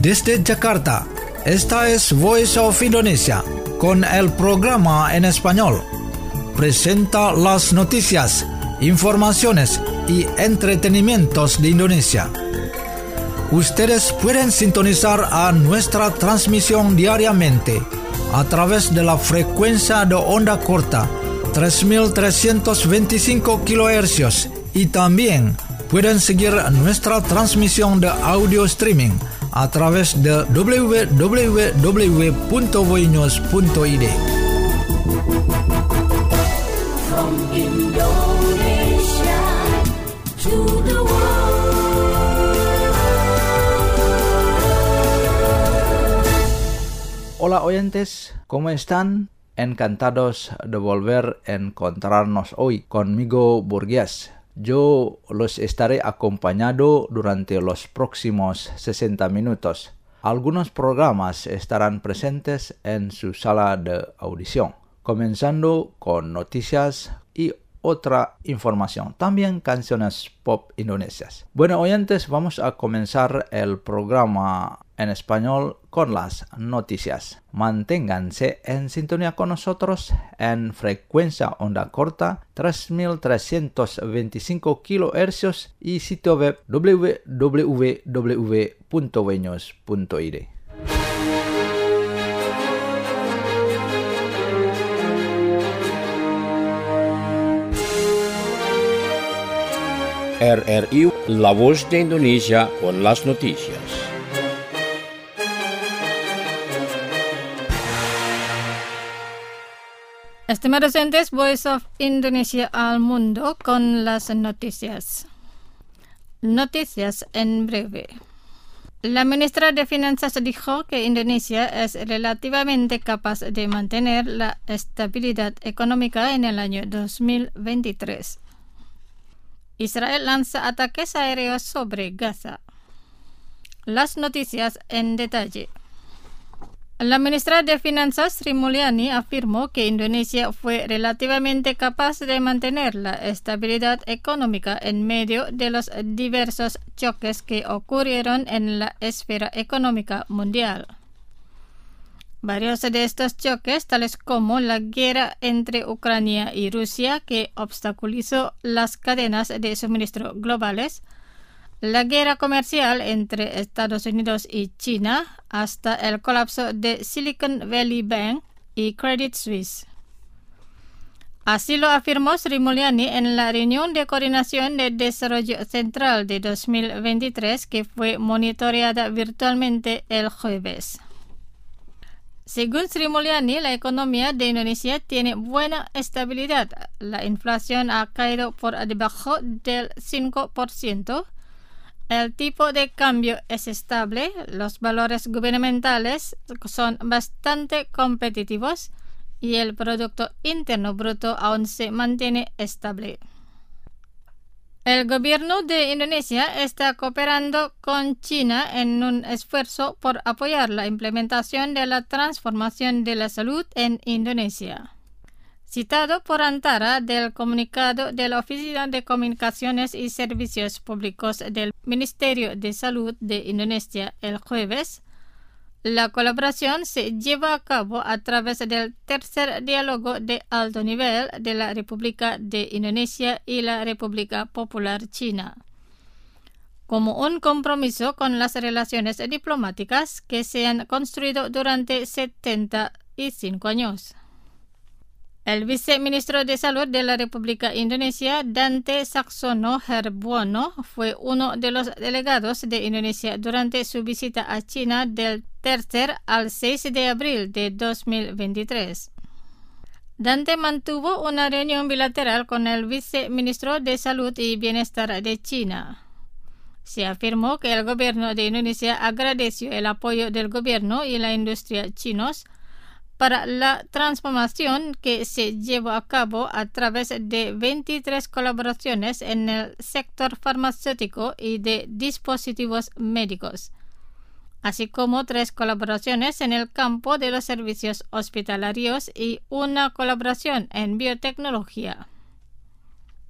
desde Jakarta. Esta es Voice of Indonesia, con el programa en español. Presenta las noticias, informaciones y entretenimientos de Indonesia. Ustedes pueden sintonizar a nuestra transmisión diariamente a través de la frecuencia de onda corta 3325 kHz y también pueden seguir nuestra transmisión de audio streaming a través de www.voinews.id. From Indonesia to the world. Hola oyentes, ¿cómo están? Encantados de volver a encontrarnos hoy conmigo, Burgués. Yo los estaré acompañando durante los próximos 60 minutos. Algunos programas estarán presentes en su sala de audición, comenzando con noticias y otra información, también canciones pop indonesias. Bueno, oyentes, vamos a comenzar el programa en español con las noticias. Manténganse en sintonía con nosotros en frecuencia onda corta 3325 kHz y sitio web www.voinews.id. RRI, La Voz de Indonesia con las noticias. Estimados oyentes, Voice of Indonesia al mundo con las noticias. Noticias en breve. La ministra de Finanzas dijo que Indonesia es relativamente capaz de mantener la estabilidad económica en el año 2023. Israel lanza ataques aéreos sobre Gaza. Las noticias en detalle. La ministra de Finanzas, Sri Mulyani, afirmó que Indonesia fue relativamente capaz de mantener la estabilidad económica en medio de los diversos choques que ocurrieron en la esfera económica mundial. Varios de estos choques, tales como la guerra entre Ucrania y Rusia, que obstaculizó las cadenas de suministro globales, la guerra comercial entre Estados Unidos y China, hasta el colapso de Silicon Valley Bank y Credit Suisse. Así lo afirmó Sri Mulyani en la reunión de coordinación de desarrollo central de 2023 que fue monitoreada virtualmente el jueves. Según Sri Mulyani, la economía de Indonesia tiene buena estabilidad. La inflación ha caído por debajo del 5%. El tipo de cambio es estable, los valores gubernamentales son bastante competitivos y el Producto Interno Bruto aún se mantiene estable. El gobierno de Indonesia está cooperando con China en un esfuerzo por apoyar la implementación de la transformación de la salud en Indonesia. Citado por Antara del comunicado de la Oficina de Comunicaciones y Servicios Públicos del Ministerio de Salud de Indonesia el jueves, la colaboración se lleva a cabo a través del tercer diálogo de alto nivel de la República de Indonesia y la República Popular China, como un compromiso con las relaciones diplomáticas que se han construido durante 75 años. El viceministro de Salud de la República Indonesia, Dante Saxono Herbuono, fue uno de los delegados de Indonesia durante su visita a China del 3 al 6 de abril de 2023. Dante mantuvo una reunión bilateral con el viceministro de Salud y Bienestar de China. Se afirmó que el gobierno de Indonesia agradeció el apoyo del gobierno y la industria chinos para la transformación que se llevó a cabo a través de 23 colaboraciones en el sector farmacéutico y de dispositivos médicos, así como 3 colaboraciones en el campo de los servicios hospitalarios y una colaboración en biotecnología.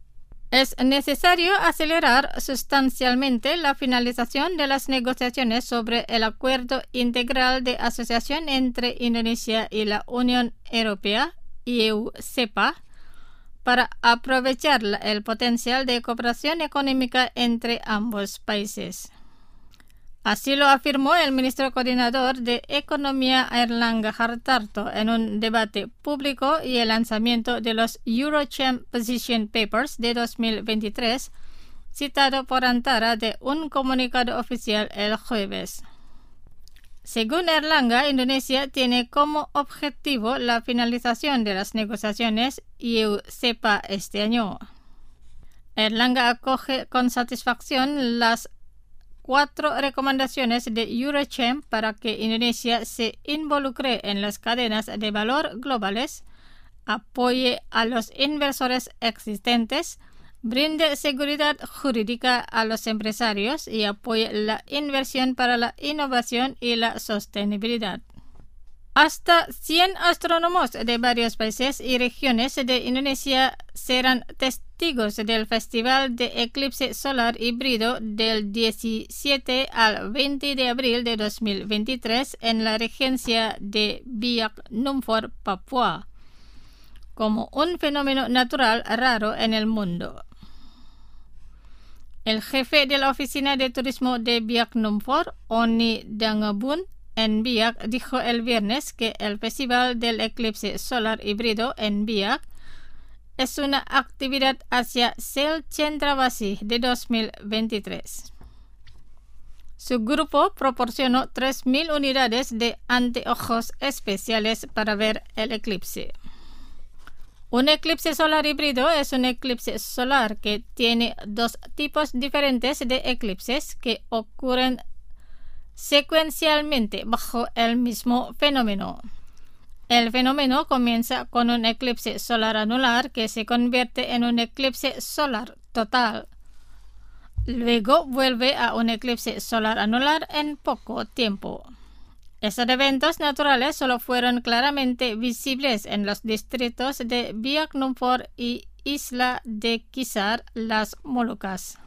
Es necesario acelerar sustancialmente la finalización de las negociaciones sobre el Acuerdo Integral de Asociación entre Indonesia y la Unión Europea, EU-CEPA, para aprovechar el potencial de cooperación económica entre ambos países. Así lo afirmó el ministro coordinador de Economía Airlangga Hartarto en un debate público y el lanzamiento de los Eurochamp Position Papers de 2023, citado por Antara de un comunicado oficial el jueves. Según Airlangga, Indonesia tiene como objetivo la finalización de las negociaciones EU-CEPA este año. Airlangga acoge con satisfacción las 4 recomendaciones de Eurochamp para que Indonesia se involucre en las cadenas de valor globales, apoye a los inversores existentes, brinde seguridad jurídica a los empresarios y apoye la inversión para la innovación y la sostenibilidad. Hasta 100 astrónomos de varios países y regiones de Indonesia serán testigos del Festival de Eclipse Solar Híbrido del 17 al 20 de abril de 2023 en la regencia de Biak Numfor, Papua, como un fenómeno natural raro en el mundo. El jefe de la Oficina de Turismo de Biak Numfor, Oni Dangabun, en Biak, dijo el viernes que el Festival del Eclipse Solar Híbrido en Biak es una actividad hacia Sel Cendrawasih de 2023. Su grupo proporcionó 3.000 unidades de anteojos especiales para ver el eclipse. Un eclipse solar híbrido es un eclipse solar que tiene 2 tipos diferentes de eclipses que ocurren secuencialmente bajo el mismo fenómeno. El fenómeno comienza con un eclipse solar anular que se convierte en un eclipse solar total. Luego vuelve a un eclipse solar anular en poco tiempo. Estos eventos naturales solo fueron claramente visibles en los distritos de Biak Numfor y Isla de Kisar, las Molucas.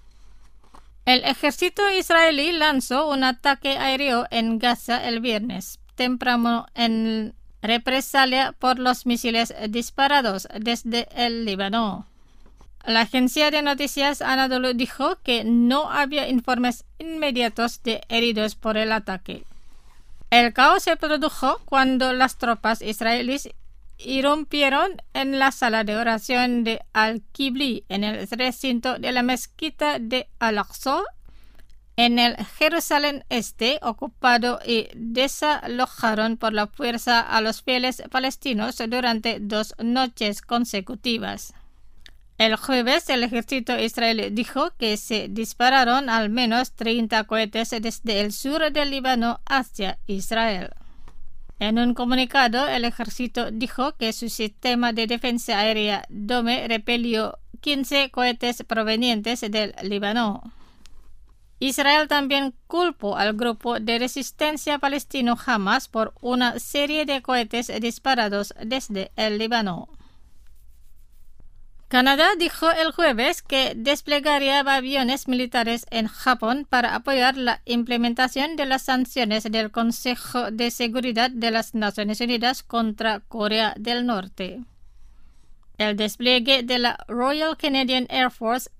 El ejército israelí lanzó un ataque aéreo en Gaza el viernes temprano en represalia por los misiles disparados desde el Líbano. La agencia de noticias Anadolu dijo que no había informes inmediatos de heridos por el ataque. El caos se produjo cuando las tropas israelíes irrumpieron en la sala de oración de Al-Qibli en el recinto de la mezquita de Al-Aqsa en el Jerusalén Este ocupado y desalojaron por la fuerza a los fieles palestinos durante 2 noches consecutivas. El jueves, el ejército israelí dijo que se dispararon al menos 30 cohetes desde el sur del Líbano hacia Israel. En un comunicado, el ejército dijo que su sistema de defensa aérea DOME repelió 15 cohetes provenientes del Líbano. Israel también culpó al grupo de resistencia palestino Hamas por una serie de cohetes disparados desde el Líbano. Canadá dijo el jueves que desplegaría aviones militares en Japón para apoyar la implementación de las sanciones del Consejo de Seguridad de las Naciones Unidas contra Corea del Norte. El despliegue de la Royal Canadian Air Force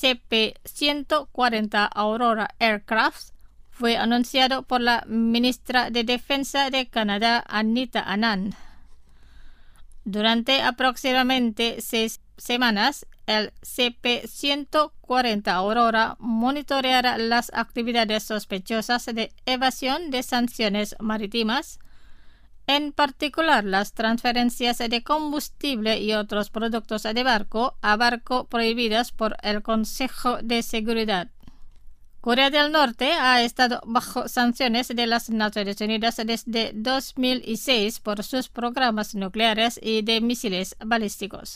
CP-140 Aurora Aircraft fue anunciado por la ministra de Defensa de Canadá, Anita Anand. Durante aproximadamente 6 semanas, el CP-140 Aurora monitoreará las actividades sospechosas de evasión de sanciones marítimas, en particular las transferencias de combustible y otros productos de barco a barco prohibidas por el Consejo de Seguridad. Corea del Norte ha estado bajo sanciones de las Naciones Unidas desde 2006 por sus programas nucleares y de misiles balísticos.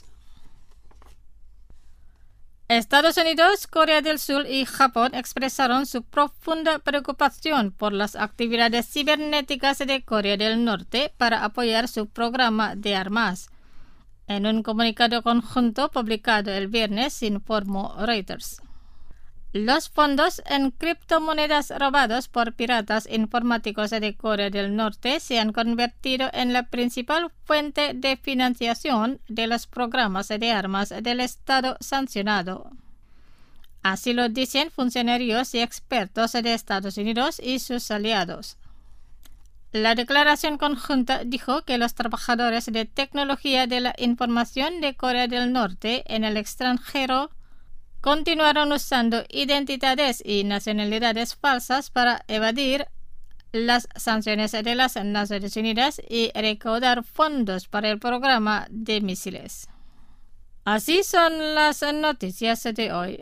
Estados Unidos, Corea del Sur y Japón expresaron su profunda preocupación por las actividades cibernéticas de Corea del Norte para apoyar su programa de armas. En un comunicado conjunto publicado el viernes, informó Reuters. Los fondos en criptomonedas robados por piratas informáticos de Corea del Norte se han convertido en la principal fuente de financiación de los programas de armas del Estado sancionado. Así lo dicen funcionarios y expertos de Estados Unidos y sus aliados. La declaración conjunta dijo que los trabajadores de tecnología de la información de Corea del Norte en el extranjero continuaron usando identidades y nacionalidades falsas para evadir las sanciones de las Naciones Unidas y recaudar fondos para el programa de misiles. Así son las noticias de hoy.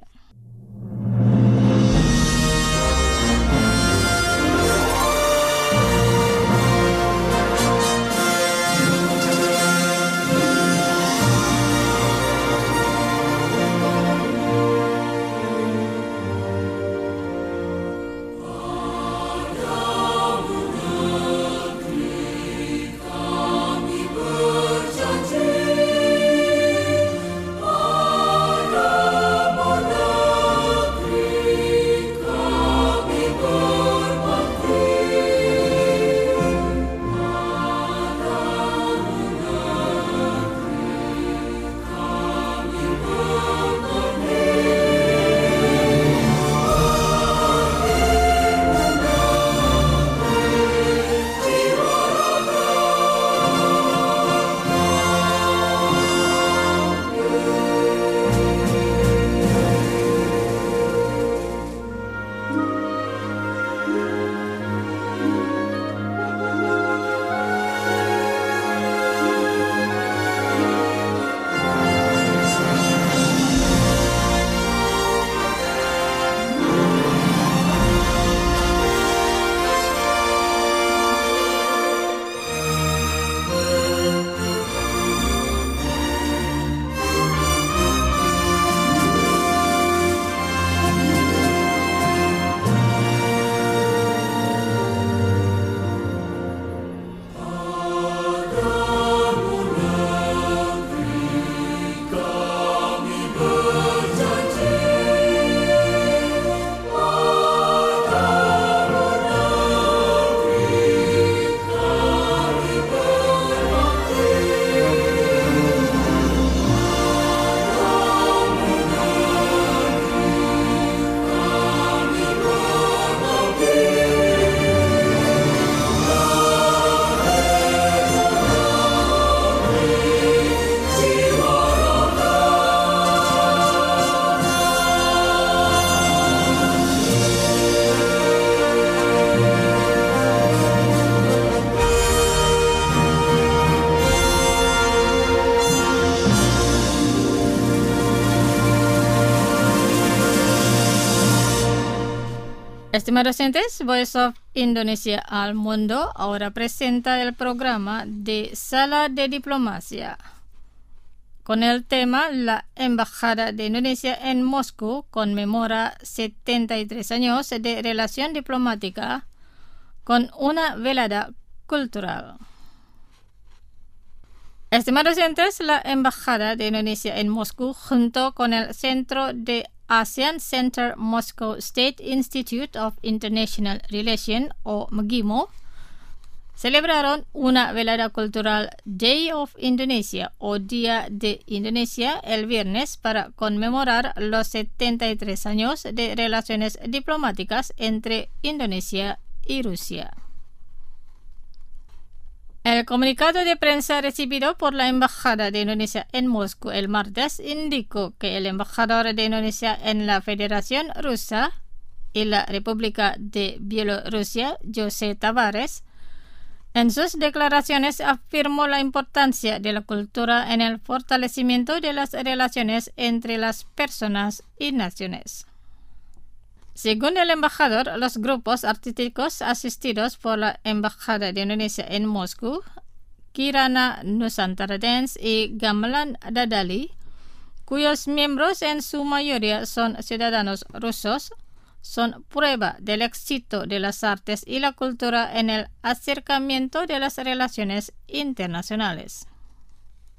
Estimados oyentes, Voice of Indonesia al Mundo ahora presenta el programa de Sala de Diplomacia, con el tema La Embajada de Indonesia en Moscú conmemora 73 años de relación diplomática con una velada cultural. Estimados oyentes, la Embajada de Indonesia en Moscú, junto con el Centro de ASEAN Center Moscow State Institute of International Relations, o MGIMO, celebraron una velada cultural Day of Indonesia, o Día de Indonesia, el viernes para conmemorar los 73 años de relaciones diplomáticas entre Indonesia y Rusia. El comunicado de prensa recibido por la Embajada de Indonesia en Moscú el martes indicó que el embajador de Indonesia en la Federación Rusa y la República de Bielorrusia, José Tavares, en sus declaraciones afirmó la importancia de la cultura en el fortalecimiento de las relaciones entre las personas y naciones. Según el embajador, los grupos artísticos asistidos por la Embajada de Indonesia en Moscú, Kirana Nusantara Dance y Gamelan Dadali, cuyos miembros en su mayoría son ciudadanos rusos, son prueba del éxito de las artes y la cultura en el acercamiento de las relaciones internacionales.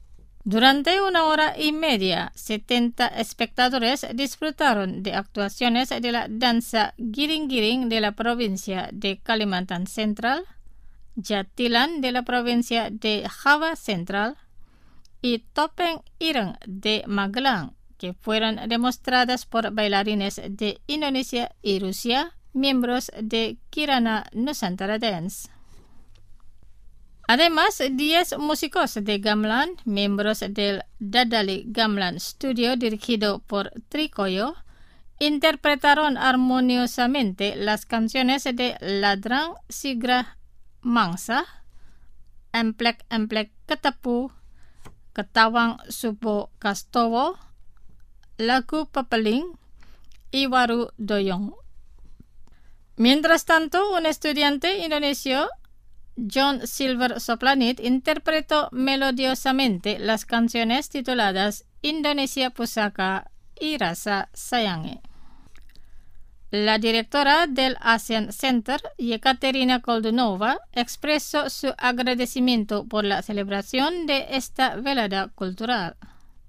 Durante 1 hora y media, 70 espectadores disfrutaron de actuaciones de la danza giring-giring de la provincia de Kalimantan Central, Jatilan de la provincia de Java Central y Topeng Ireng de Magelang, que fueron demostradas por bailarines de Indonesia y Rusia, miembros de Kirana Nusantara Dance. Además, 10 músicos de gamelan, miembros del Dadali Gamelan Studio dirigido por Trikoyo, interpretaron armoniosamente las canciones de Ladrang Sigrah Mangsa, Emplek-Emplek Ketepu, Ketawang Supo Kastowo, Lagu Pepeling y Waru Doyong. Mientras tanto, un estudiante indonesio, John Silver Soplanit, interpretó melodiosamente las canciones tituladas Indonesia Pusaka y Rasa Sayange. La directora del ASEAN Center, Yekaterina Koldunova, expresó su agradecimiento por la celebración de esta velada cultural.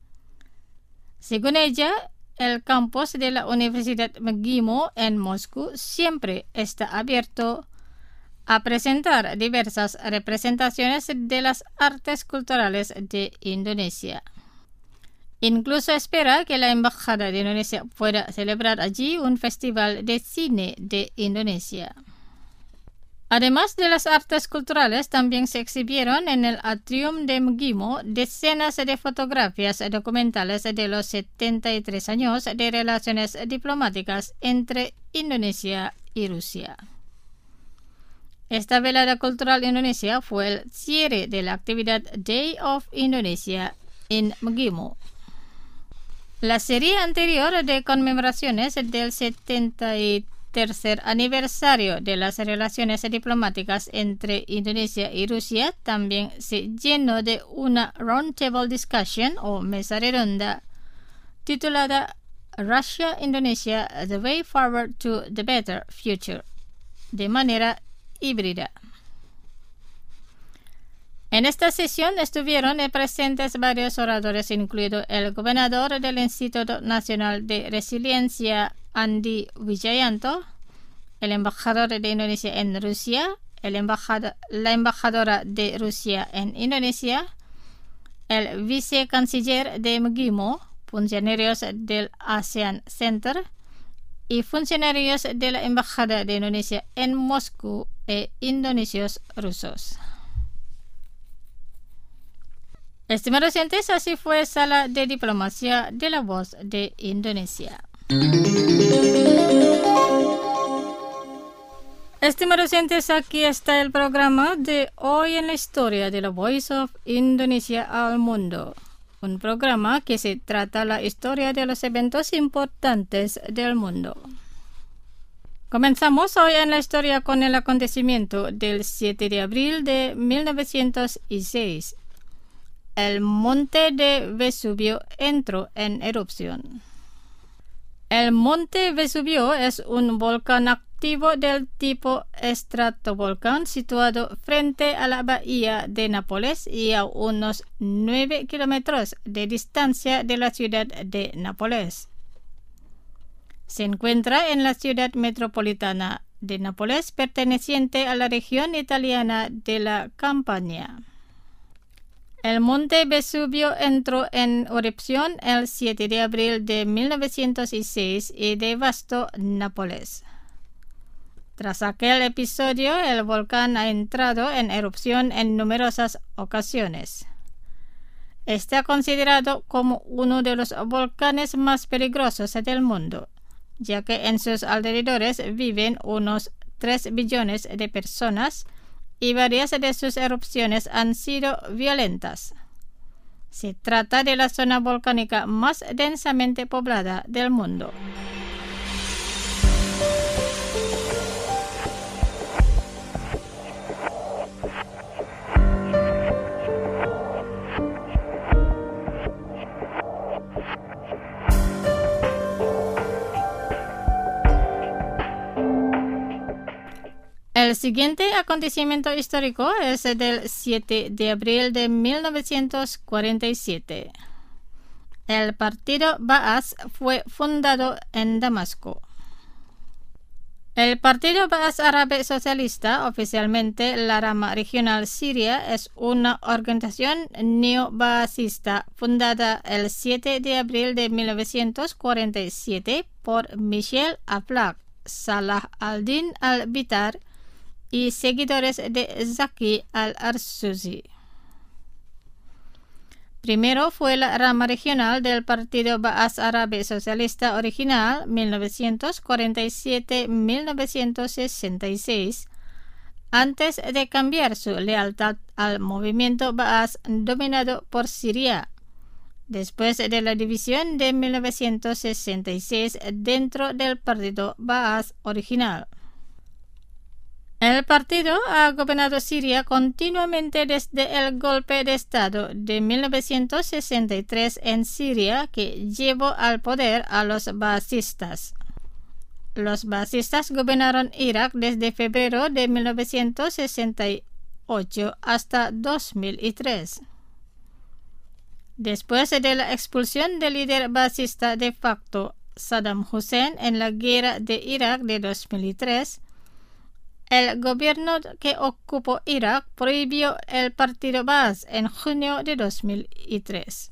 Según ella, el campus de la Universidad McGill en Moscú siempre está abierto a presentar diversas representaciones de las artes culturales de Indonesia. Incluso espera que la Embajada de Indonesia pueda celebrar allí un festival de cine de Indonesia. Además de las artes culturales, también se exhibieron en el atrium de MGIMO decenas de fotografías documentales de los 73 años de relaciones diplomáticas entre Indonesia y Rusia. Esta velada cultural indonesia fue el cierre de la actividad Day of Indonesia en MGIMO. La serie anterior de conmemoraciones del 73 aniversario de las relaciones diplomáticas entre Indonesia y Rusia también se llenó de una roundtable discussion o mesa redonda titulada Russia-Indonesia: The Way Forward to the Better Future, de manera híbrida. En esta sesión estuvieron presentes varios oradores, incluido el gobernador del Instituto Nacional de Resiliencia, Andi Wijayanto, el embajador de Indonesia en Rusia, la embajadora de Rusia en Indonesia, el vicecanciller de MGIMO, funcionarios del ASEAN Center y funcionarios de la Embajada de Indonesia en Moscú e indonesios rusos. Estimados oyentes, así fue Sala de Diplomacia de la Voz de Indonesia. Estimados oyentes, aquí está el programa de Hoy en la Historia de la Voice of Indonesia al Mundo. Un programa que se trata la historia de los eventos importantes del mundo. Comenzamos hoy en la historia con el acontecimiento del 7 de abril de 1906. El monte de Vesubio entró en erupción. El monte Vesubio es un volcán activo del tipo estratovolcán situado frente a la bahía de Nápoles y a unos 9 kilómetros de distancia de la ciudad de Nápoles. Se encuentra en la ciudad metropolitana de Nápoles, perteneciente a la región italiana de la Campania. El monte Vesubio entró en erupción el 7 de abril de 1906 y devastó Nápoles. Tras aquel episodio, el volcán ha entrado en erupción en numerosas ocasiones. Está considerado como uno de los volcanes más peligrosos del mundo, ya que en sus alrededores viven unos 3 billones de personas y varias de sus erupciones han sido violentas. Se trata de la zona volcánica más densamente poblada del mundo. El siguiente acontecimiento histórico es el del 7 de abril de 1947. El partido Ba'ath fue fundado en Damasco. El Partido Ba'ath Árabe Socialista, oficialmente la rama regional siria, es una organización neo-ba'athista fundada el 7 de abril de 1947 por Michel Aflaq, Salah al-Din al-Bitar y seguidores de Zaki al-Arsuzi. Primero fue la rama regional del Partido Ba'ath Árabe Socialista original 1947-1966, antes de cambiar su lealtad al movimiento Ba'ath dominado por Siria, después de la división de 1966 dentro del Partido Ba'ath original. El partido ha gobernado Siria continuamente desde el golpe de Estado de 1963 en Siria, que llevó al poder a los baasistas. Los baasistas gobernaron Irak desde febrero de 1968 hasta 2003. Después de la expulsión del líder baasista de facto Saddam Hussein en la guerra de Irak de 2003, el gobierno que ocupó Irak prohibió el partido Ba'ath en junio de 2003.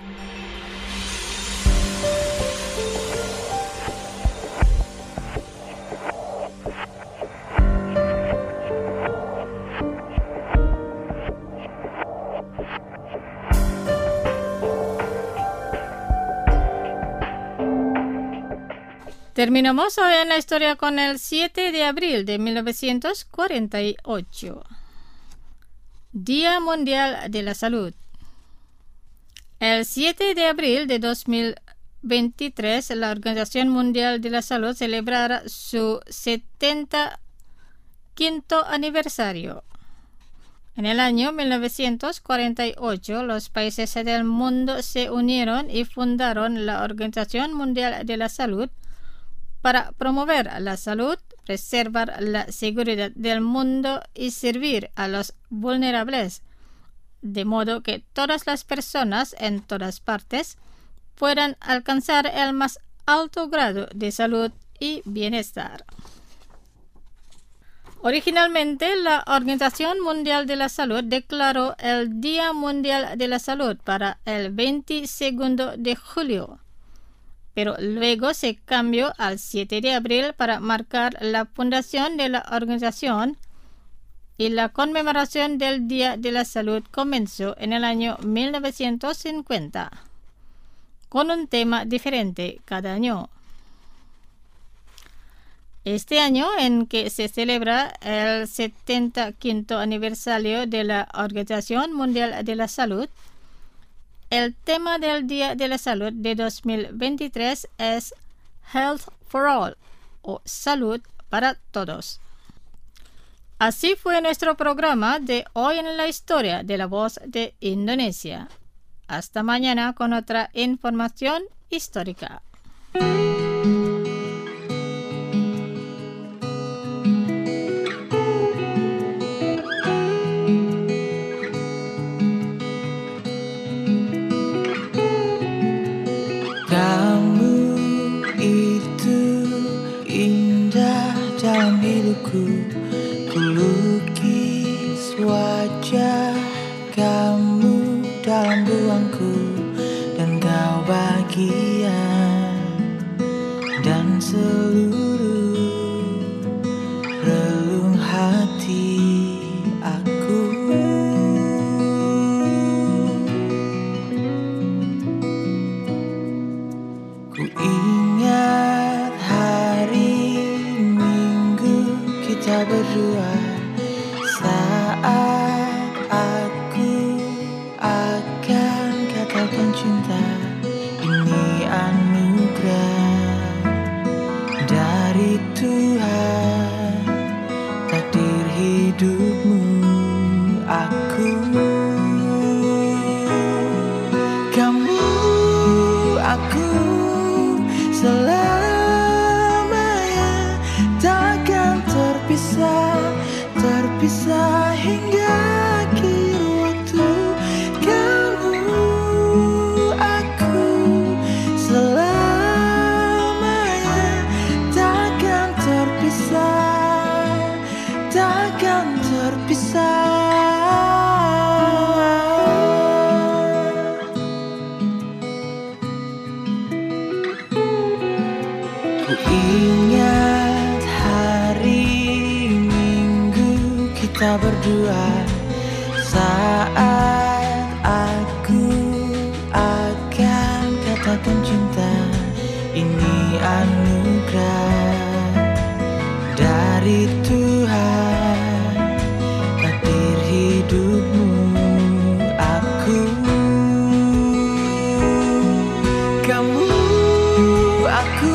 Terminamos hoy en la historia con el 7 de abril de 1948. Día Mundial de la Salud. El 7 de abril de 2023, la Organización Mundial de la Salud celebrará su 75º aniversario. En el año 1948, los países del mundo se unieron y fundaron la Organización Mundial de la Salud para promover la salud, preservar la seguridad del mundo y servir a los vulnerables, de modo que todas las personas en todas partes puedan alcanzar el más alto grado de salud y bienestar. Originalmente, la Organización Mundial de la Salud declaró el Día Mundial de la Salud para el 22 de julio. Pero luego se cambió al 7 de abril para marcar la fundación de la organización, y la conmemoración del Día de la Salud comenzó en el año 1950, con un tema diferente cada año. Este año, en que se celebra el 75º aniversario de la Organización Mundial de la Salud, el tema del Día de la Salud de 2023 es Health for All, o Salud para Todos. Así fue nuestro programa de hoy en la historia de La Voz de Indonesia. Hasta mañana con otra información histórica. Ku lukis wajah kamu dalam ruangku, dan kau bahagia, dan seluruh relung hati aku. Ku ingat hari Minggu kita berdua, saat aku akan katakan cinta ini kita berdua. Saat aku akan katakan cinta, ini anugerah dari Tuhan, takdir hidupmu aku. Kamu aku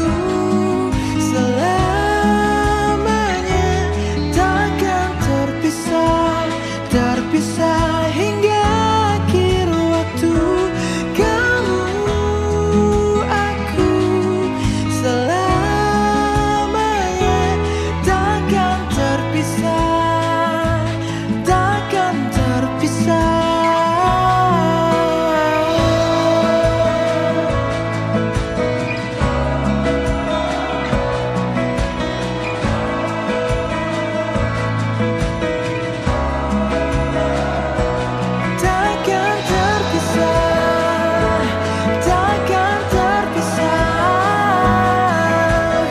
selamanya takkan terpisah, terpisah hingga akhir waktu. Kamu aku selamanya takkan terpisah, takkan terpisah. Takkan terpisah, takkan terpisah.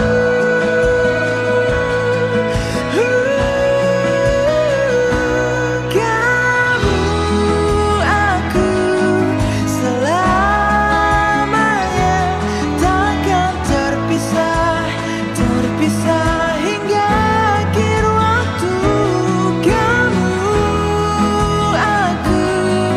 Kamu aku selamanya takkan terpisah, terpisah hingga akhir waktu. Kamu aku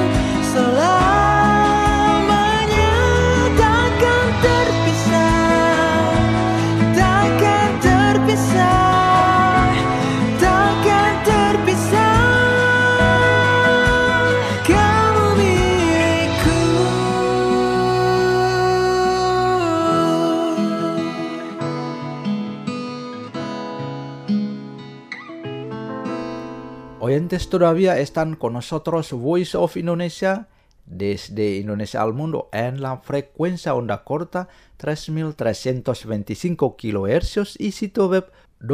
selamanya takkan terpisah, takkan terpisah, takkan terpisah. Kamu milikku. Oyentes todavía están con nosotros Voice of Indonesia desde Indonesia al mundo en la frecuencia onda corta 3325 kHz y sitio web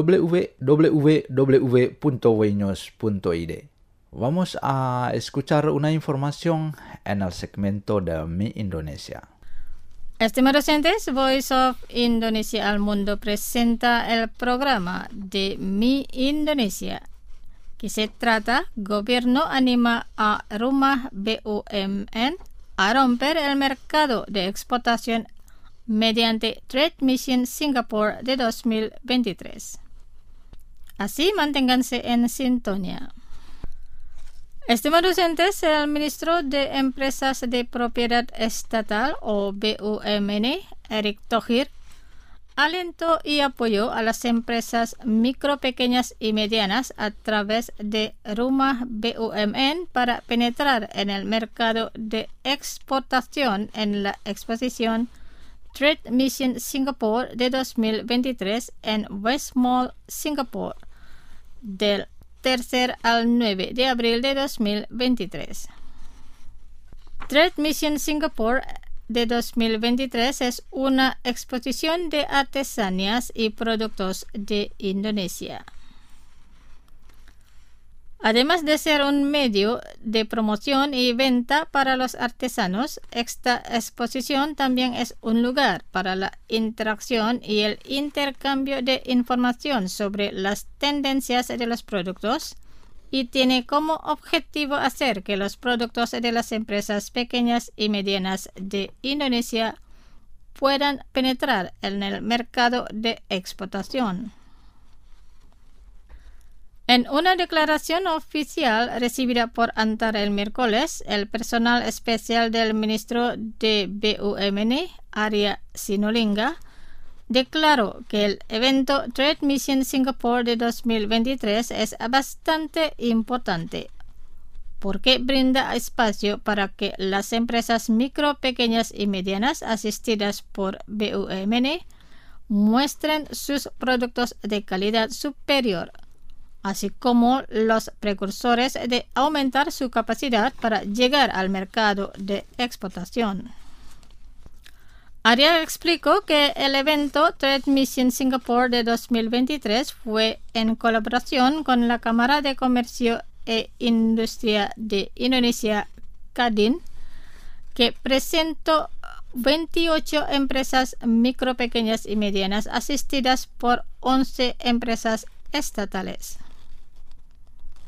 www.voinews.id. Vamos a escuchar una información en el segmento de Mi Indonesia. Estimados oyentes, Voice of Indonesia al Mundo presenta el programa de Mi Indonesia, que se trata: Gobierno anima a rumah BUMN a romper el mercado de exportación mediante Trade Mission Singapore de 2023. Así manténganse en sintonía. Estimados oyentes, el ministro de Empresas de Propiedad Estatal o BUMN, Erick Thohir, alentó y apoyó a las empresas micro, pequeñas y medianas a través de Rumah BUMN para penetrar en el mercado de exportación en la exposición Trade Mission Singapore de 2023 en West Mall, Singapore, del 3 al 9 de abril de 2023. Trade Mission Singapore de 2023 es una exposición de artesanías y productos de Indonesia. Además de ser un medio de promoción y venta para los artesanos, esta exposición también es un lugar para la interacción y el intercambio de información sobre las tendencias de los productos, y tiene como objetivo hacer que los productos de las empresas pequeñas y medianas de Indonesia puedan penetrar en el mercado de exportación. En una declaración oficial recibida por Antara el miércoles, el personal especial del ministro de BUMN, Arya Sinulinga, declaró que el evento Trade Mission Singapore de 2023 es bastante importante porque brinda espacio para que las empresas micro, pequeñas y medianas asistidas por BUMN muestren sus productos de calidad superior, así como los precursores de aumentar su capacidad para llegar al mercado de exportación. Arya explicó que el evento Trade Mission Singapore de 2023 fue en colaboración con la Cámara de Comercio e Industria de Indonesia, Kadin, que presentó 28 empresas micro, pequeñas y medianas asistidas por 11 empresas estatales.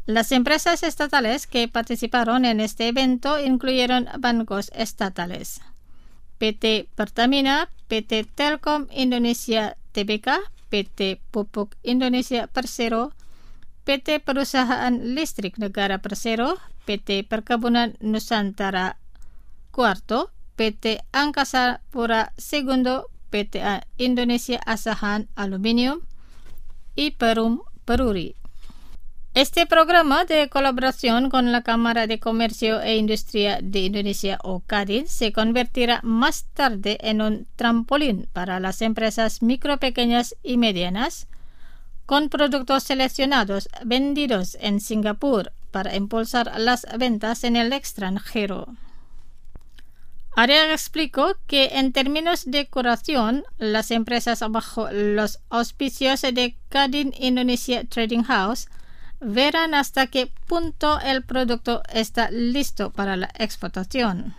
Las empresas estatales que participaron en este evento incluyeron bancos estatales: PT Pertamina, PT Telkom Indonesia Tbk, PT Pupuk Indonesia Persero, PT Perusahaan Listrik Negara Persero, PT Perkebunan Nusantara Kuarto, PT Angkasa Pura Segundo, PT Indonesia Asahan Aluminium y Perum Peruri. Este programa de colaboración con la Cámara de Comercio e Industria de Indonesia o CADIN se convertirá más tarde en un trampolín para las empresas micro, pequeñas y medianas, con productos seleccionados vendidos en Singapur para impulsar las ventas en el extranjero. Arya explicó que en términos de curación, las empresas bajo los auspicios de CADIN Indonesia Trading House verán hasta qué punto el producto está listo para la exportación.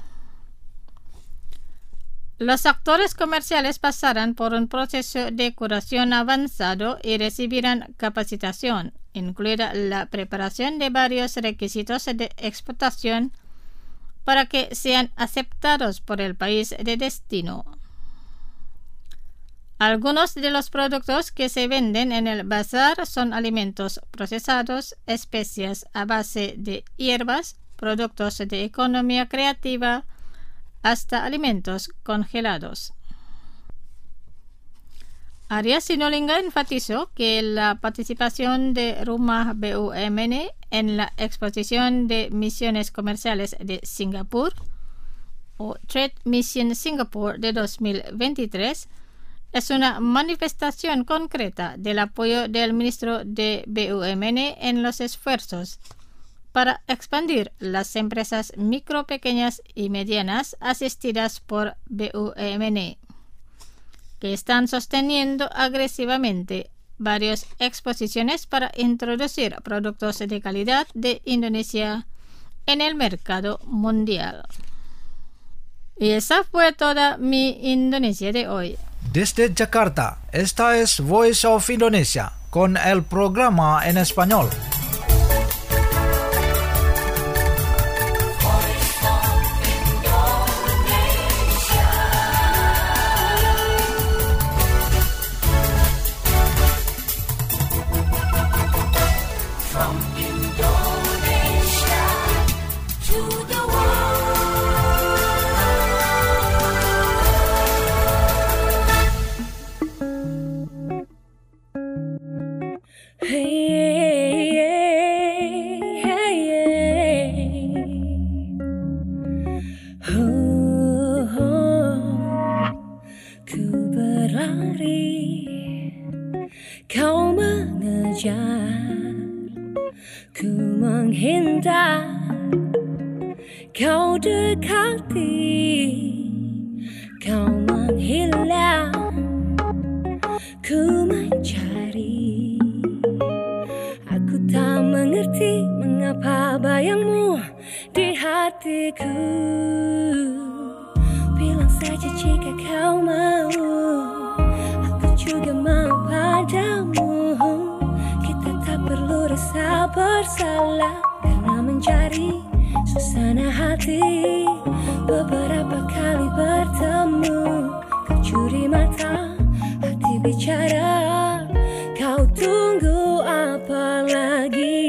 Los actores comerciales pasarán por un proceso de curación avanzado y recibirán capacitación, incluida la preparación de varios requisitos de exportación para que sean aceptados por el país de destino. Algunos de los productos que se venden en el bazar son alimentos procesados, especias a base de hierbas, productos de economía creativa, hasta alimentos congelados. Arya Sinulinga enfatizó que la participación de Rumah BUMN en la exposición de misiones comerciales de Singapur, o Trade Mission Singapore de 2023, es una manifestación concreta del apoyo del ministro de BUMN en los esfuerzos para expandir las empresas micro, pequeñas y medianas asistidas por BUMN, que están sosteniendo agresivamente varias exposiciones para introducir productos de calidad de Indonesia en el mercado mundial. Y esa fue toda mi Indonesia de hoy. Desde Jakarta, esta es Voice of Indonesia con el programa en español. From Indonesia to the Ku berlari, kau mengejar, ku menghindar, kau dekati, kau menghilang, ku mencari. Aku tak mengerti mengapa bayangmu di hatiku. Bilang saja jika kau mau, aku juga mau padamu. Kita tak perlu rasa bersalah karena mencari suasana hati. Beberapa kali bertemu, kau curi mata, hati bicara. Kau tunggu apa lagi?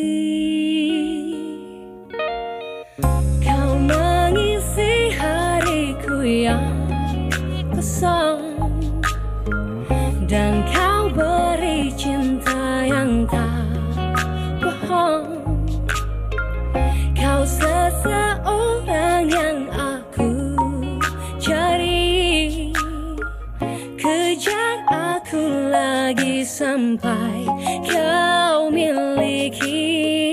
Kau mengisi hariku yang kosong, dan kau beri cinta yang tak bohong. Kau seseorang yang aku cari, kejar aku lagi sampai kau miliki.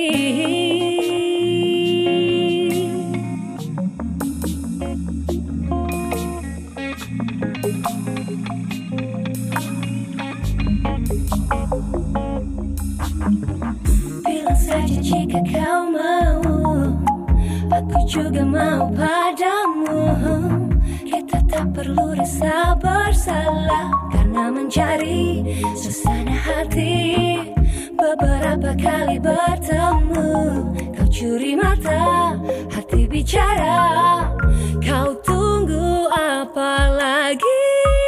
Bilang saja jika kau mau, aku juga mau padamu. Kita tak perlu rasa bersalah karena mencari suasana hati. beberapa kali bertemu. Kau curi mata, hati bicara. Kau tunggu apa lagi?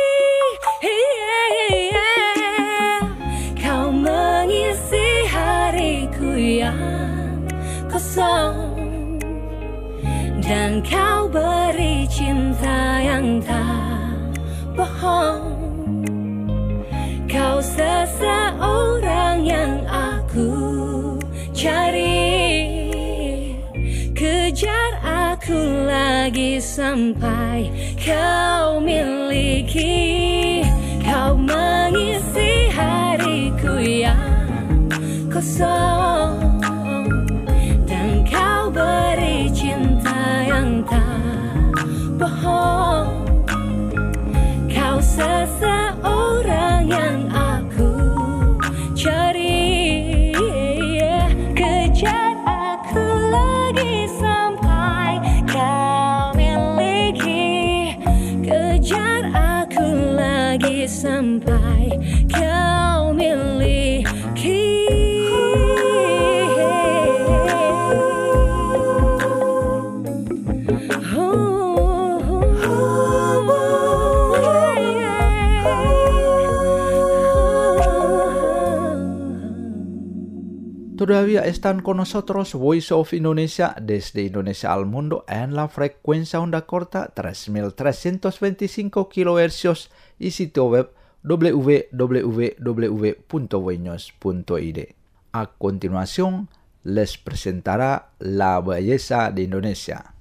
Kau mengisi hariku yang kosong, dan kau beri cinta yang tak bohong. Kau seseorang yang aku cari, kejar aku lagi sampai kau miliki. Kau mengisi hariku yang kosong, dan kau beri cinta yang tak bohong. Kau seseorang yang aku cari, kejar aku lagi sampai kau miliki. Kejar aku lagi sampai kau miliki. Todavía están con nosotros Voice of Indonesia desde Indonesia al mundo en la frecuencia onda corta 3325 kHz y sitio web www.voinews.id. A continuación, les presentará la belleza de Indonesia.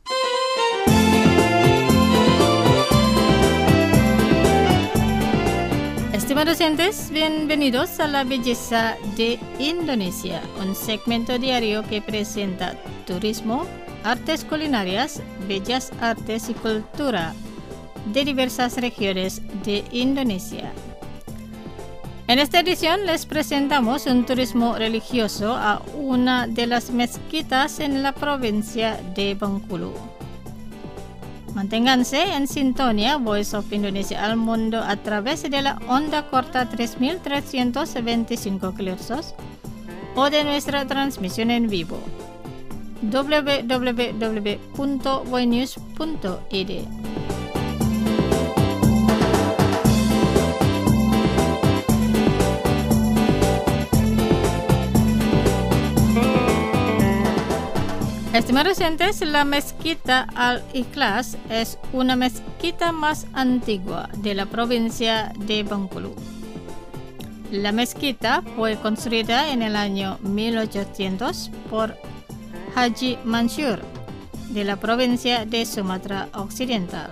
Estimados oyentes, bienvenidos a La Belleza de Indonesia, un segmento diario que presenta turismo, artes culinarias, bellas artes y cultura de diversas regiones de Indonesia. En esta edición les presentamos un turismo religioso a una de las mezquitas en la provincia de Bengkulu. Manténganse en sintonía Voice of Indonesia al mundo a través de la onda corta 3325 kHz o de nuestra transmisión en vivo www.voinews.id. Estimados oyentes, la mezquita Al-Ikhlas es una mezquita más antigua de la provincia de Bengkulu. La mezquita fue construida en el año 1800 por Haji Mansur de la provincia de Sumatra Occidental.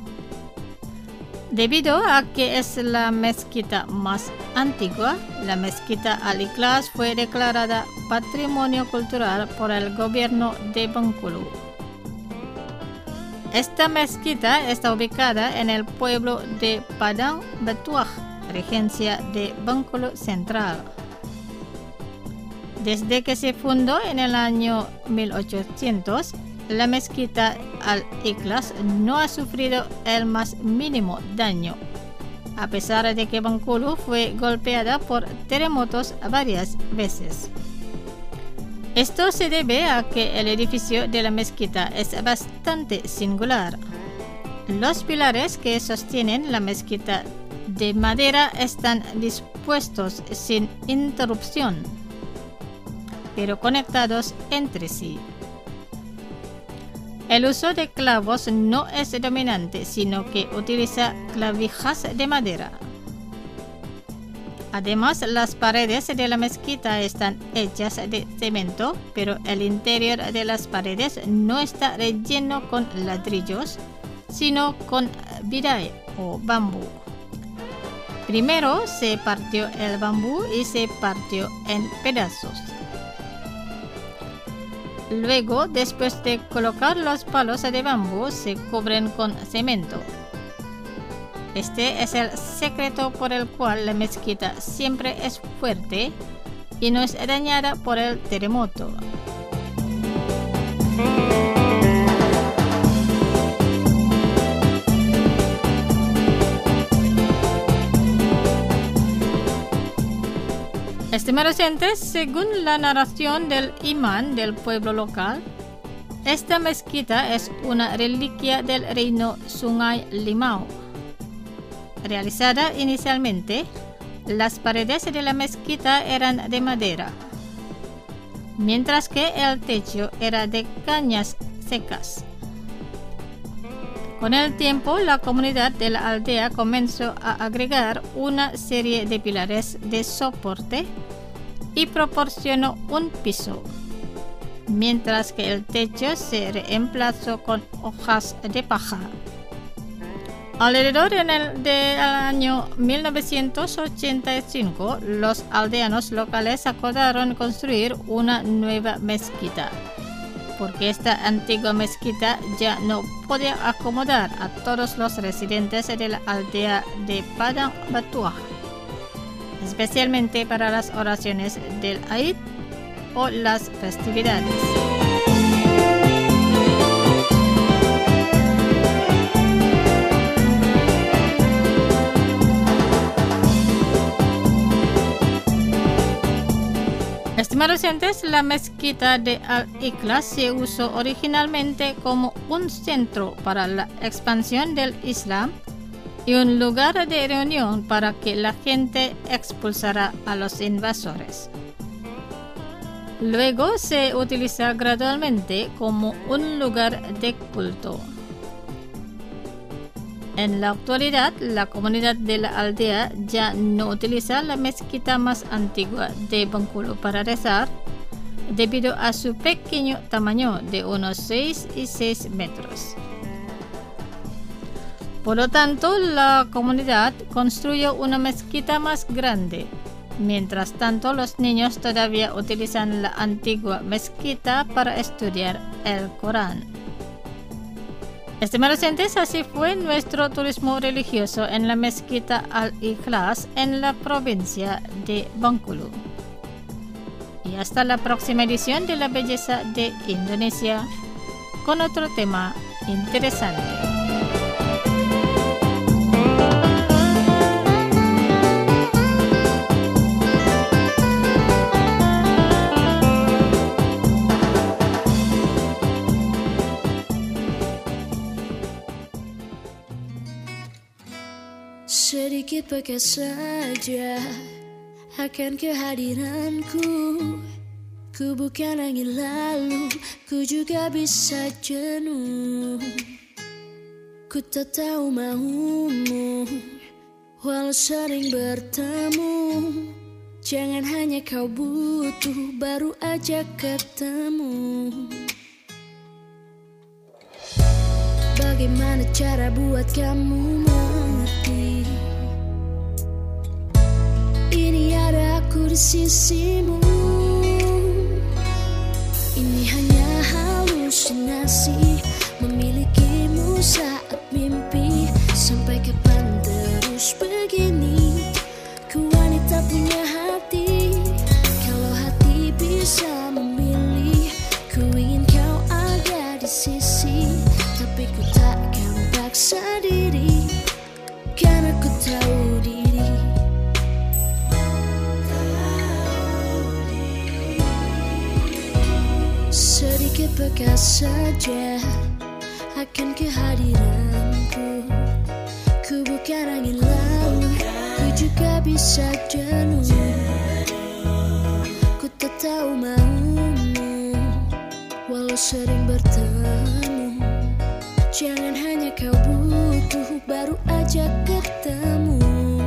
Debido a que es la mezquita más antigua, la mezquita Al-Ikhlas fue declarada Patrimonio Cultural por el gobierno de Bengkulu. Esta mezquita está ubicada en el pueblo de Padang Betuah, regencia de Bengkulu Central. Desde que se fundó en el año 1800, la mezquita Al-Ikhlas no ha sufrido el más mínimo daño, a pesar de que Bengkulu fue golpeada por terremotos varias veces. Esto se debe a que el edificio de la mezquita es bastante singular. Los pilares que sostienen la mezquita de madera están dispuestos sin interrupción, pero conectados entre sí. El uso de clavos no es dominante, sino que utiliza clavijas de madera. Además, las paredes de la mezquita están hechas de cemento, pero el interior de las paredes no está relleno con ladrillos, sino con bidai o bambú. Primero se partió el bambú y se partió en pedazos. Luego, después de colocar los palos de bambú, se cubren con cemento. Este es el secreto por el cual la mezquita siempre es fuerte y no es dañada por el terremoto. Estimados oyentes, según la narración del imán del pueblo local, esta mezquita es una reliquia del reino Sungai Limau. Realizada inicialmente, las paredes de la mezquita eran de madera, mientras que el techo era de cañas secas. Con el tiempo, la comunidad de la aldea comenzó a agregar una serie de pilares de soporte y proporcionó un piso, mientras que el techo se reemplazó con hojas de paja. Alrededor del año 1985, los aldeanos locales acordaron construir una nueva mezquita, porque esta antigua mezquita ya no podía acomodar a todos los residentes de la aldea de Padang Batuah, especialmente para las oraciones del Aid o las festividades. Estimados oyentes, la mezquita de Al-Ikhlas se usó originalmente como un centro para la expansión del Islam y un lugar de reunión para que la gente expulsara a los invasores. Luego se utiliza gradualmente como un lugar de culto. En la actualidad, la comunidad de la aldea ya no utiliza la mezquita más antigua de Bengkulu para rezar, debido a su pequeño tamaño de unos 6 y 6 metros. Por lo tanto, la comunidad construyó una mezquita más grande. Mientras tanto, los niños todavía utilizan la antigua mezquita para estudiar el Corán. Estimados oyentes, así fue nuestro turismo religioso en la mezquita Al-Ikhlas en la provincia de Bengkulu. Y hasta la próxima edición de La Belleza de Indonesia con otro tema interesante. Sedikit bekas saja akan kehadiranku. Ku bukan angin lalu, ku juga bisa jenuh. Ku tak tahu maumu, walau sering bertemu. Jangan hanya kau butuh, baru aja ketemu. Bagaimana cara buat kamu mengerti? Ini ada aku di sisimu. Ini hanya halusinasi, memilikimu saat mimpi. Sampai kapan terus begini? Ku wanita punya hati. Kalau hati bisa memilih, ku ingin kau ada di sisi. Tapi ku takkan paksa diri, karena ku tahu diri. Sedikit bekas saja akan kehadiranku. Ku bukan angin lalu, ku juga bisa jenuh. Ku tak tahu maumu, walau sering bertemu. Jangan hanya kau butuh, baru aja ketemu.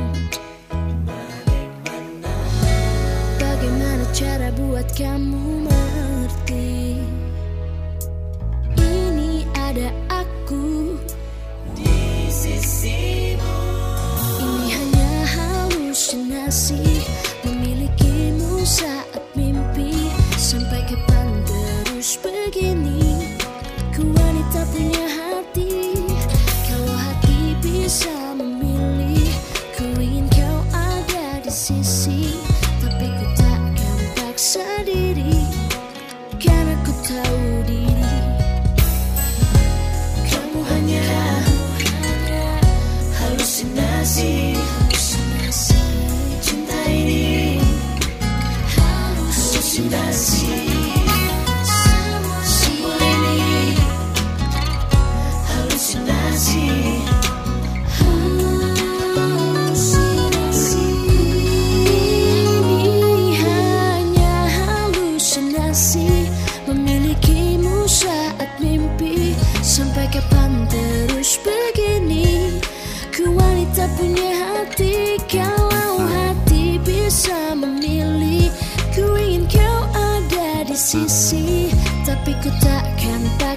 Bagaimana cara buat kamu mengerti? Ini ada aku di sisimu. Ini hanya halusinasi, memilikimu saat mimpi. Sampai kapan terus begini? Ku wanita punya hati. Kalau hati bisa memilih,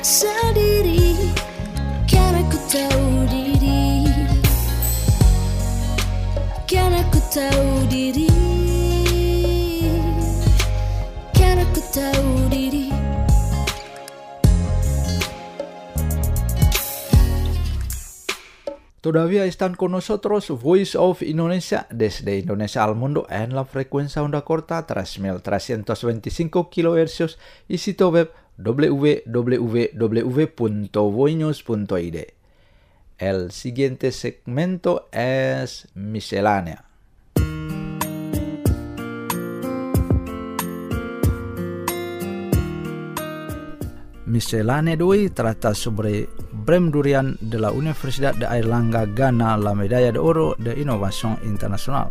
sendiri, karena ku tahu diri, karena ku tahu diri, karena ku tahu diri. Todavía están con nosotros Voice of Indonesia desde Indonesia al mundo en la frecuencia onda corta 3.325 kHz y sitio web www.voinews.id. El siguiente segmento es miscelánea. Miscelánea de hoy trata sobre Brem Durian de la Universidad de Airlangga gana la medalla de oro de innovación internacional.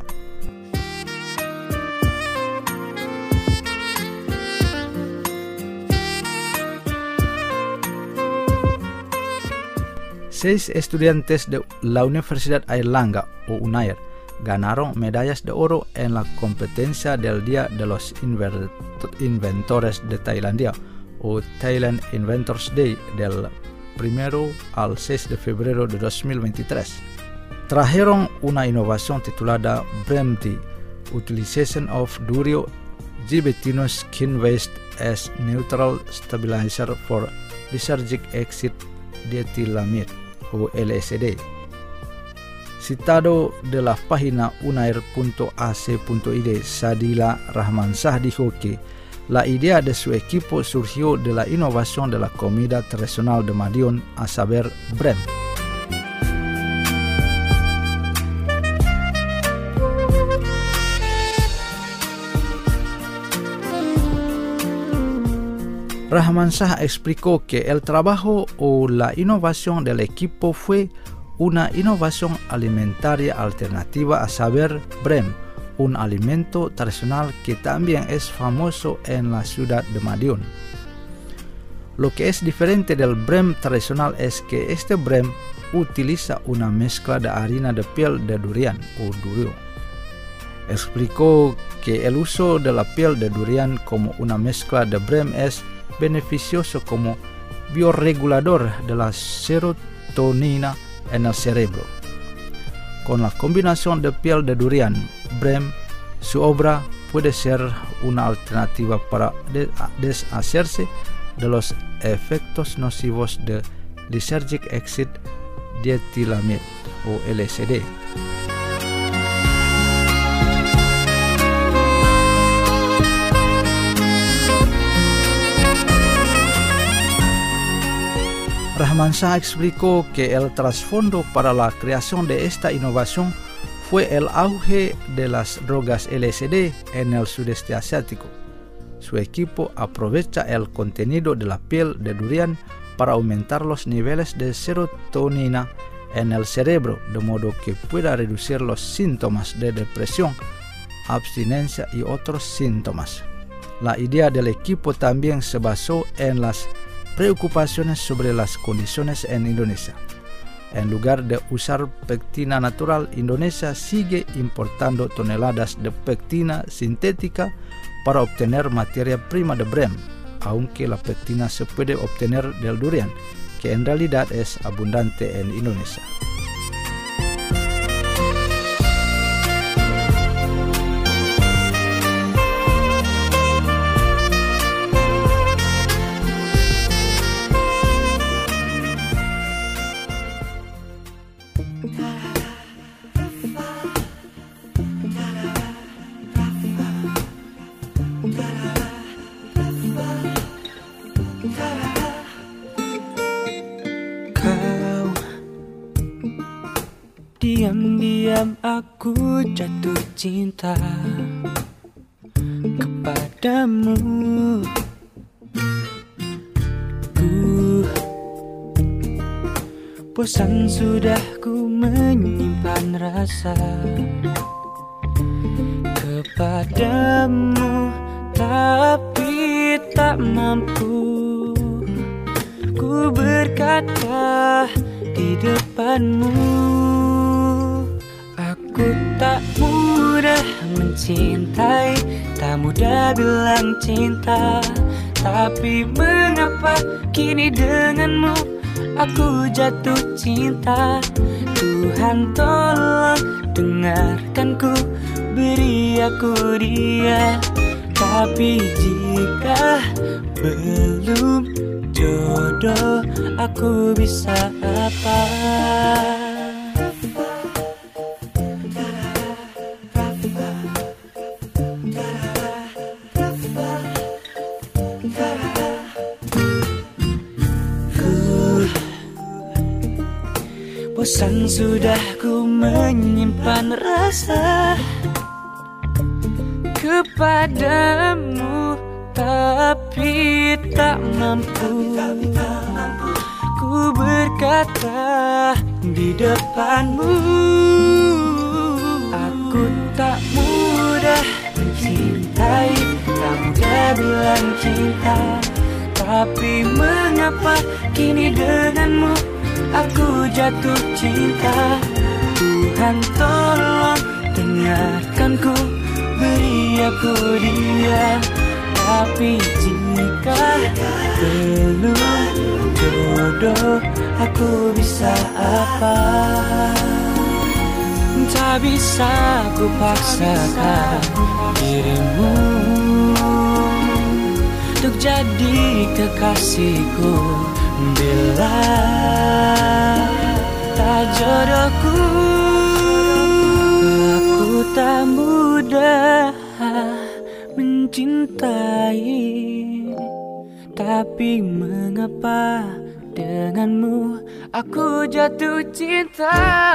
Seis estudiantes de la Universidad Airlangga o UNAIR ganaron medallas de oro en la competencia del Día de los Inventores de Tailandia o Thailand Inventors Day del 1 al 6 de febrero de 2023. Trajeron una innovación titulada BREMD, Utilization of Durio Gibbertinous Skin Waste as Neutral Stabilizer for Lysergic Acid Diethylamide o LSD. Citado de la página unair.ac.id, Sadila Rahmansyah dijo que la idea de su equipo surgió de la innovación de la comida tradicional de Madiun, a saber, brem. Rahmansyah explicó que el trabajo o la innovación del equipo fue una innovación alimentaria alternativa, a saber, brem, un alimento tradicional que también es famoso en la ciudad de Madiun. Lo que es diferente del brem tradicional es que este brem utiliza una mezcla de harina de piel de durian o durio. Explicó que el uso de la piel de durian como una mezcla de brem es beneficioso como bioregulador de la serotonina en el cerebro. Con la combinación de piel de durian, brem, su obra puede ser una alternativa para deshacerse de los efectos nocivos de Lysergic Acid Diethylamide o LSD. Rahmansyah explicó que el trasfondo para la creación de esta innovación fue el auge de las drogas LSD en el sudeste asiático. Su equipo aprovecha el contenido de la piel de durian para aumentar los niveles de serotonina en el cerebro, de modo que pueda reducir los síntomas de depresión, abstinencia y otros síntomas. La idea del equipo también se basó en las preocupaciones sobre las condiciones en Indonesia. En lugar de usar pectina natural, Indonesia sigue importando toneladas de pectina sintética para obtener materia prima de brem, aunque la pectina se puede obtener del durian, que en realidad es abundante en Indonesia. Diam-diam aku jatuh cinta kepadamu. Bosan sudah ku menyimpan rasa kepadamu, tapi tak mampu ku berkata di depanmu. Aku tak mudah mencintai, tak mudah bilang cinta, Tapi mengapa kini denganmu aku jatuh cinta? Tuhan tolong dengarkanku, beri aku dia. Tapi jika belum jodoh, aku bisa apa? Bosan sudah ku menyimpan rasa kepadamu, tapi tak mampu ku berkata di depanmu. Aku tak mudah mencintai, tak mudah bilang cinta. Tapi mengapa kini denganmu aku jatuh cinta? Tuhan tolong dengarkanku, beri aku dia. Tapi jika belum jodoh, aku bisa apa? Tak bisa ku paksakan dirimu untuk jadi kekasihku. Bila tak jodohku, aku tak mudah mencintai. Tapi mengapa denganmu aku jatuh cinta?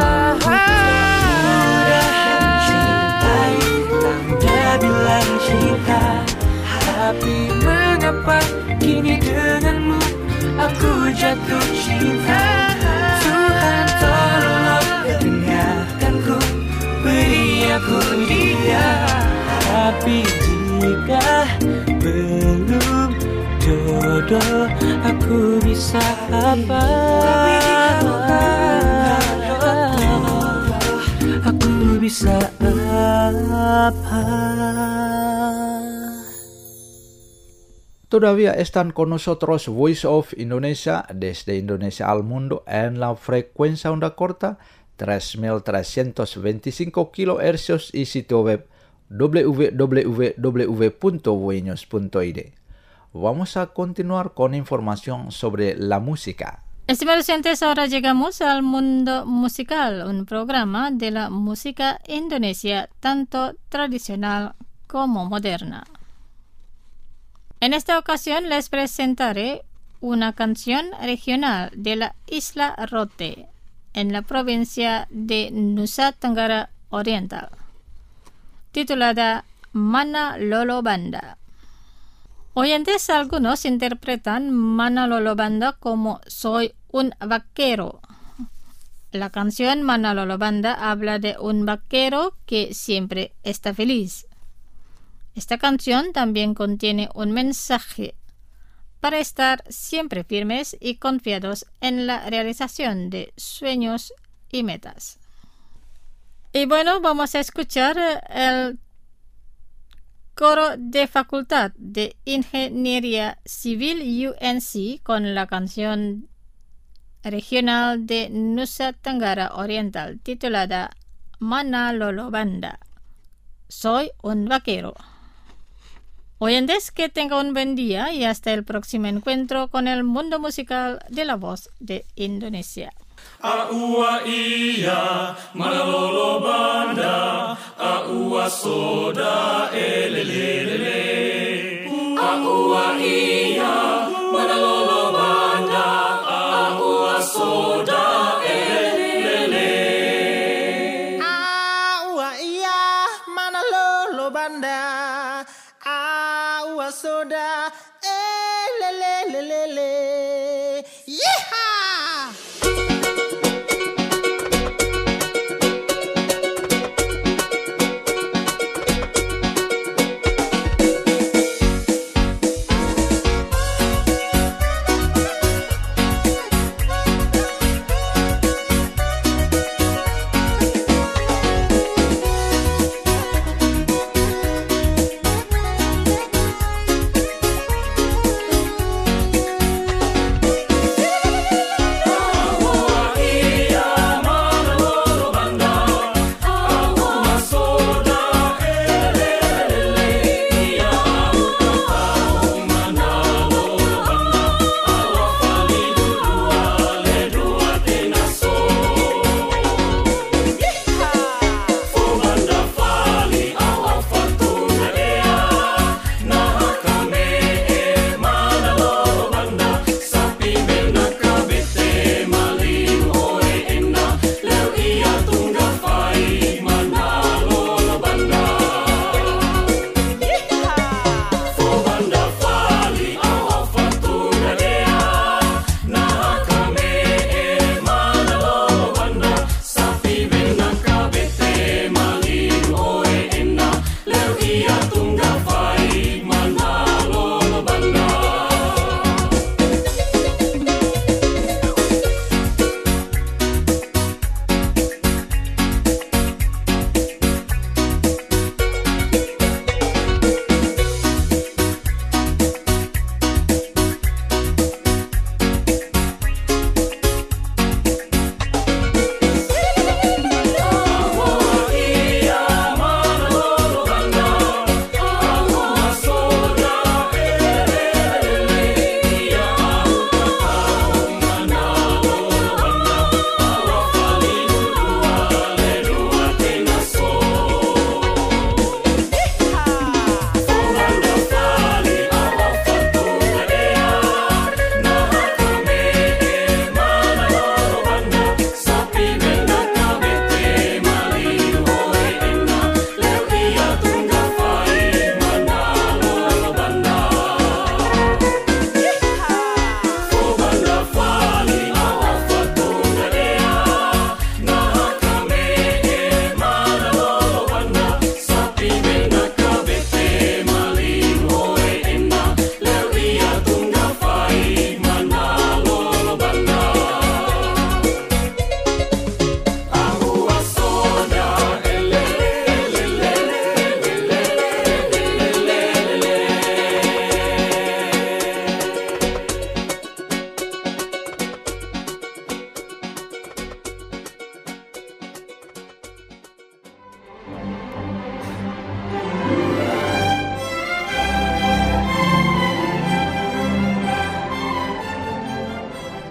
Mudah mencintai, tak mudah bilang cinta. Tapi mengapa kini denganmu aku jatuh cinta? Tuhan tolong dengarkanku, beri aku dia. Tapi jika belum jodoh, aku bisa apa? Aku bisa apa? Todavía están con nosotros Voice of Indonesia desde Indonesia al mundo en la frecuencia onda corta 3325 kHz y sitio web www.voinews.id. Vamos a continuar con información sobre la música. Estimados oyentes, ahora llegamos al mundo musical, un programa de la música indonesia, tanto tradicional como moderna. En esta ocasión les presentaré una canción regional de la isla Rote, en la provincia de Nusa Tenggara Oriental, titulada Mana Lolo Banda. Oyentes algunos interpretan Mana Lolo Banda como Soy un vaquero. La canción Mana Lolo Banda habla de un vaquero que siempre está feliz. Esta canción también contiene un mensaje para estar siempre firmes y confiados en la realización de sueños y metas. Y bueno, vamos a escuchar el coro de Facultad de Ingeniería Civil UNC con la canción regional de Nusa Tenggara Oriental titulada Mana Lolo Banda. Soy un vaquero. Oyentes, que tengan un buen día y hasta el próximo encuentro con el mundo musical de la voz de Indonesia. Aua iya, mana lolo banda, aua soda elelelele. Aua iya, mana lolo banda, aua soda elelelele. Aua iya, mana lolo banda, aua soda elelelele. Yeehaw!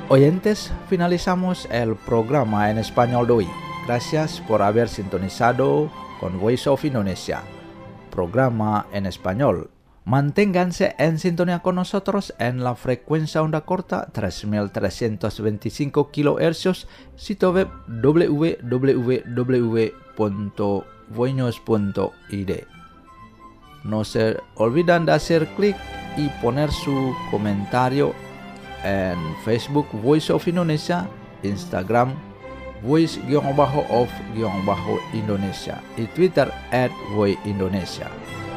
Oyentes, finalizamos el programa en español de hoy. Gracias por haber sintonizado con Voice of Indonesia, programa en español. Manténganse en sintonía con nosotros en la frecuencia onda corta 3325 kHz, sitio web www.voinews.id. No se olviden de hacer clic y poner su comentario en Facebook Voice of Indonesia, Instagram Voice_of_Indonesia y Twitter @voiceindonesia.